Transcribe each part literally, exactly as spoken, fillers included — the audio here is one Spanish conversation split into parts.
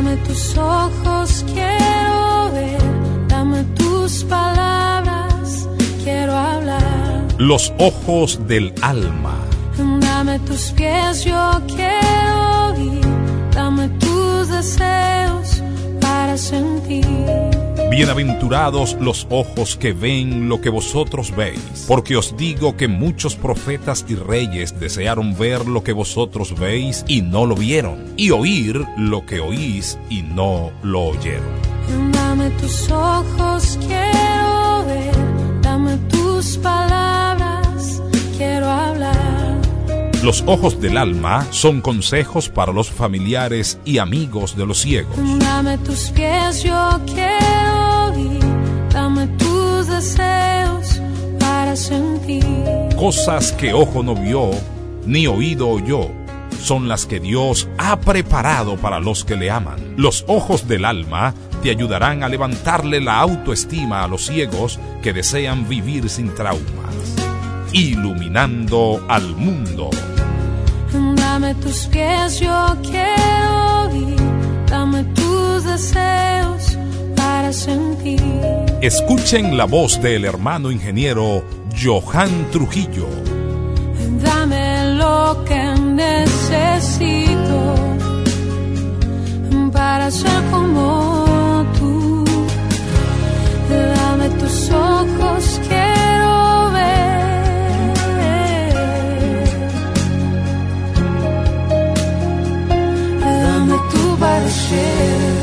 Dame tus ojos, quiero ver. Dame tus palabras, quiero hablar. Los ojos del alma. Dame tus pies, yo quiero ir. Dame tus deseos para sentir. Bienaventurados los ojos que ven lo que vosotros veis, porque os digo que muchos profetas y reyes desearon ver lo que vosotros veis y no lo vieron, y oír lo que oís y no lo oyeron. Dame tus ojos, quiero ver. Dame tus palabras, quiero hablar. Los ojos del alma son consejos para los familiares y amigos de los ciegos. Dame tus pies, yo quiero ir. Dame tus deseos para sentir. Cosas que ojo no vio, ni oído oyó, son las que Dios ha preparado para los que le aman. Los ojos del alma te ayudarán a levantarle la autoestima a los ciegos que desean vivir sin traumas. Iluminando al mundo. Dame tus pies, yo quiero ir. Dame tus deseos para sentir. Escuchen la voz del hermano ingeniero Johan Trujillo. Dame lo que necesito para ser como tú. Dame tus ojos, quiero ver. Dame tu parecer.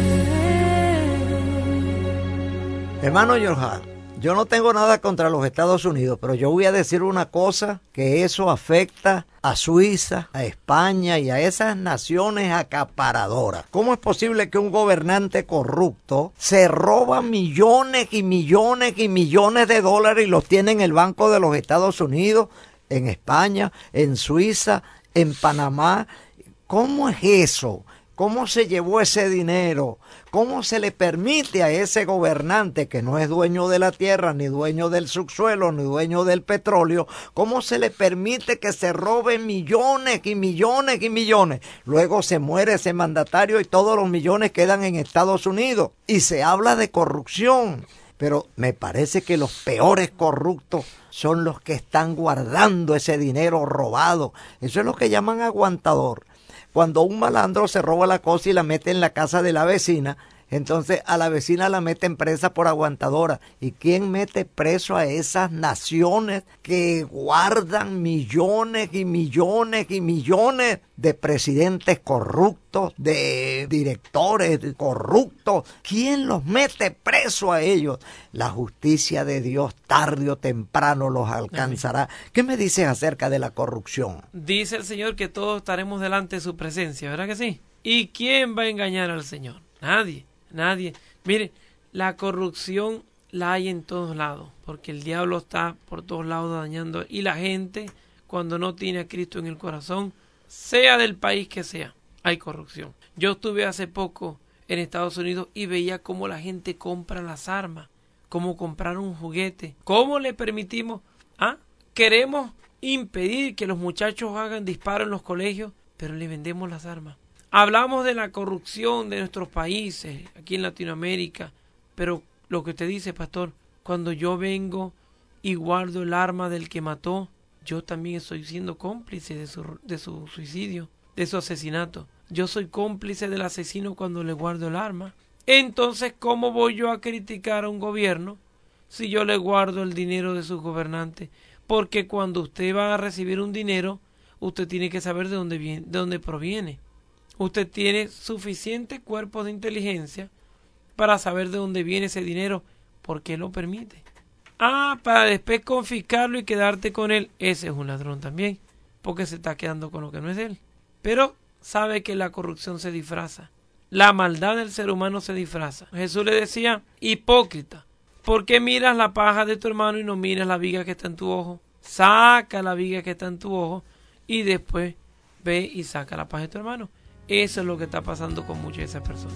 Hermano Johan, yo no tengo nada contra los Estados Unidos, pero yo voy a decir una cosa, que eso afecta a Suiza, a España y a esas naciones acaparadoras. ¿Cómo es posible que un gobernante corrupto se roba millones y millones y millones de dólares y los tiene en el Banco de los Estados Unidos, en España, en Suiza, en Panamá? ¿Cómo es eso? ¿Cómo se llevó ese dinero? ¿Cómo se le permite a ese gobernante que no es dueño de la tierra, ni dueño del subsuelo, ni dueño del petróleo? ¿Cómo se le permite que se robe millones y millones y millones? Luego se muere ese mandatario y todos los millones quedan en Estados Unidos. Y se habla de corrupción. Pero me parece que los peores corruptos son los que están guardando ese dinero robado. Eso es lo que llaman aguantador. Cuando un malandro se roba la cosa y la mete en la casa de la vecina, entonces a la vecina la meten presa por aguantadora. ¿Y quién mete preso a esas naciones que guardan millones y millones y millones de presidentes corruptos, de directores corruptos? ¿Quién los mete preso a ellos? La justicia de Dios tarde o temprano los alcanzará. ¿Qué me dices acerca de la corrupción? Dice el Señor que todos estaremos delante de su presencia, ¿verdad que sí? ¿Y quién va a engañar al Señor? Nadie. Nadie. Mire, la corrupción la hay en todos lados, porque el diablo está por todos lados dañando, y la gente, cuando no tiene a Cristo en el corazón, sea del país que sea, hay corrupción. Yo estuve hace poco en Estados Unidos y veía cómo la gente compra las armas, cómo comprar un juguete, cómo le permitimos, ah, queremos impedir que los muchachos hagan disparos en los colegios, pero le vendemos las armas. Hablamos de la corrupción de nuestros países, aquí en Latinoamérica, pero lo que usted dice, pastor, cuando yo vengo y guardo el arma del que mató, yo también estoy siendo cómplice de su, de su suicidio, de su asesinato. Yo soy cómplice del asesino cuando le guardo el arma. Entonces, ¿cómo voy yo a criticar a un gobierno si yo le guardo el dinero de sus gobernantes? Porque cuando usted va a recibir un dinero, usted tiene que saber de dónde viene, de dónde proviene. Usted tiene suficiente cuerpo de inteligencia para saber de dónde viene ese dinero. ¿Por qué lo permite? Ah, para después confiscarlo y quedarte con él. Ese es un ladrón también, porque se está quedando con lo que no es de él. Pero sabe que la corrupción se disfraza. La maldad del ser humano se disfraza. Jesús le decía, hipócrita, ¿por qué miras la paja de tu hermano y no miras la viga que está en tu ojo? Saca la viga que está en tu ojo y después ve y saca la paja de tu hermano. Eso es lo que está pasando con muchas de esas personas.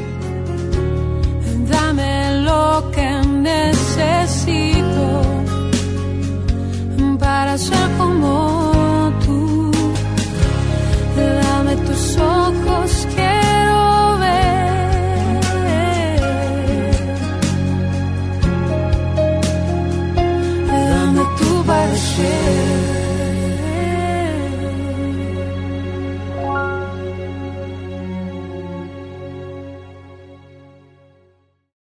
Dame lo que necesito para ser como tú. Dame tus ojos.